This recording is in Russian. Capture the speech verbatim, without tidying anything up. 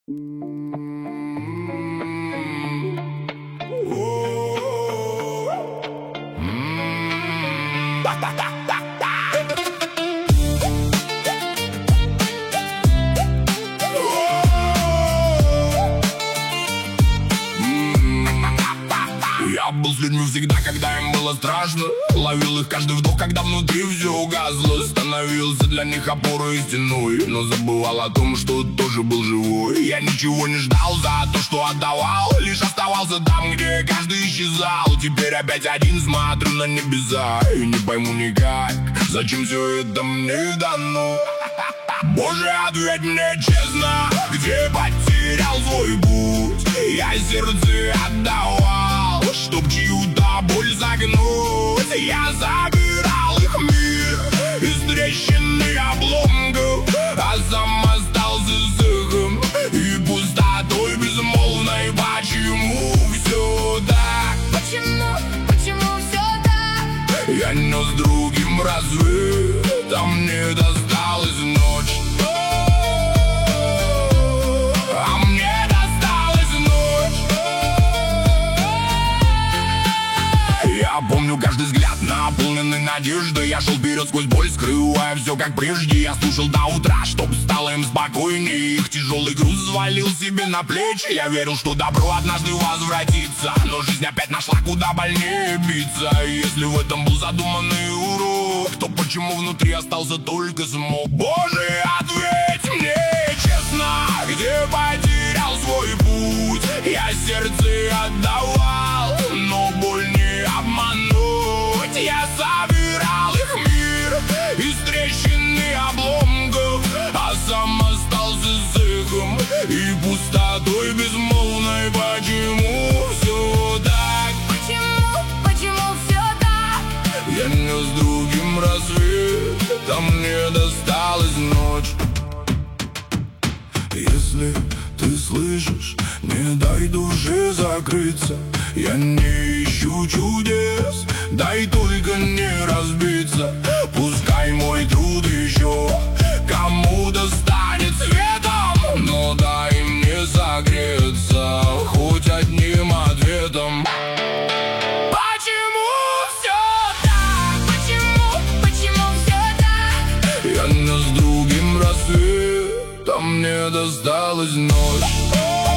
Я был с людьми всегда, когда им было страшно. Ловил их каждый вдох, когда внутри все угасло. Становился для них опорой и стеной, но забывал о том, что тоже был живой. Я ничего не ждал за то, что отдавал, лишь оставался там, где каждый исчезал. Теперь опять один смотрю на небеса и не пойму никак, зачем все это мне дано. Боже, ответь мне честно, где потерял свой путь? Я сердце отдавал, чтоб чью-то боль загнуть. Я забирал их мир из трещин и обломков, а сам остался с эхом и пустотой безмолвной. Почему все так? Почему, почему все так? Я нес другим рассвет, а мне досталась ночь. А мне досталась ночь. Я помню каждый взгляд, наполненный надеждой. Я шел вперед сквозь боль, скрывая все как прежде. Я слушал до утра, чтоб стало им спокойнее. Их тяжелый груз взвалил себе на плечи. Я верил, что добро однажды возвратится, но жизнь опять нашла, куда больнее биться. И если в этом был задуманный урок, то почему внутри остался только смог? Боже, ответь мне честно, где потерял свой путь? Я сердце отдавал, но боль не обмануть. Я забирал их мир из трещин и обломков, а сам остался с эхом и пустотой безмолвной. Почему все так? Почему, почему все так? Я нес другим рассвет, а мне досталась ночь. Если ты слышишь, не дай душе закрыться. Я не ищу чудес, дай только не разбиться. Пускай мой труд еще кому-то станет светом, но дай мне согреться хоть одним ответом. Почему все так? Почему, почему все так? Я нес другим рассвет, а мне досталась ночь.